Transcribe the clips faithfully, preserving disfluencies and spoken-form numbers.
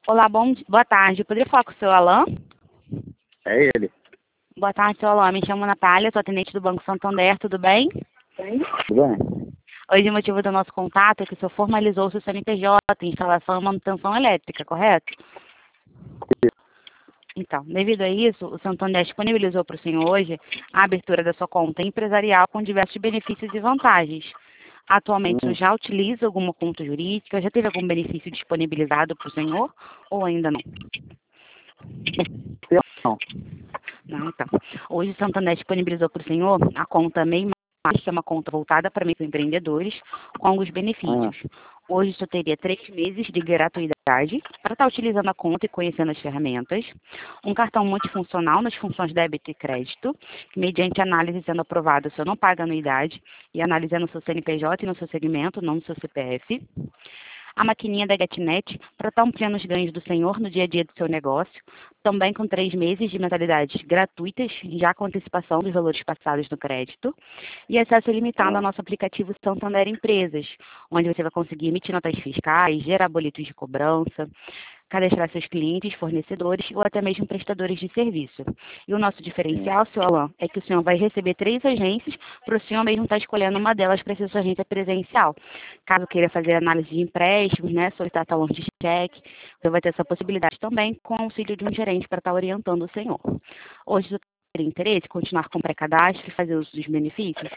Olá, bom, di- boa tarde. Eu poderia falar com o seu Alain? É ele. Boa tarde, seu Alain. Me chamo Natália, sou atendente do Banco Santander, tudo bem? Tudo bem? Hoje o motivo do nosso contato é que o senhor formalizou o seu C N P J, instalação e manutenção elétrica, correto? Então, devido a isso, o Santander disponibilizou para o senhor hoje a abertura da sua conta empresarial com diversos benefícios e vantagens. Atualmente, o senhor Hum, já utiliza alguma conta jurídica? Já teve algum benefício disponibilizado para o senhor ou ainda não? não. Não, então. Hoje o Santander disponibilizou para o senhor a conta MEI+, que é uma conta voltada para microempreendedores, com alguns Ah, benefícios. Hoje o senhor teria três meses de gratuidade para estar utilizando a conta e conhecendo as ferramentas. Um cartão multifuncional nas funções débito e crédito, que mediante análise sendo aprovada, o senhor não paga anuidade, e analisando o seu C N P J e no seu segmento, não no seu C P F. A maquininha da GetNet para estar ampliando os ganhos do senhor no dia a dia do seu negócio, também com três meses de mensalidades gratuitas, já com antecipação dos valores passados no crédito, e acesso ilimitado ao ah, nosso aplicativo Santander Empresas, onde você vai conseguir emitir notas fiscais, gerar boletos de cobrança, cadastrar seus clientes, fornecedores ou até mesmo prestadores de serviço. E o nosso sim. diferencial, seu Alain, é que o senhor vai receber três agências para o senhor mesmo estar escolhendo uma delas para ser sua agência presencial. Caso queira fazer análise de empréstimos, né, solicitar talão de cheque, você vai ter essa possibilidade também com o auxílio de um gerente para estar orientando o senhor. Hoje, você tem interesse em continuar com o pré-cadastro e fazer uso dos benefícios?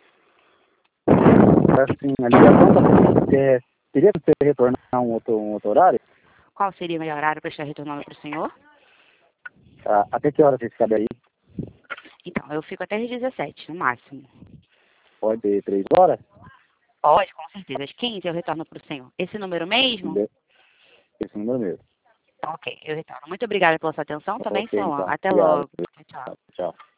Assim, a ligação tá, é, teria que você retornar um outro, um outro horário? Qual seria o melhor horário para estar retornando para o senhor? Ah, até que hora vocês cabem aí? Então, eu fico até às dezessete, no máximo. Pode ter três horas? Pode, com certeza. Às quinze eu retorno para o senhor. Esse número mesmo? De- Esse número mesmo. Ok, eu retorno. Muito obrigada pela sua atenção, tá bem, Ok, senhor? então. Até Obrigado. logo. Tchau, tchau. Tchau.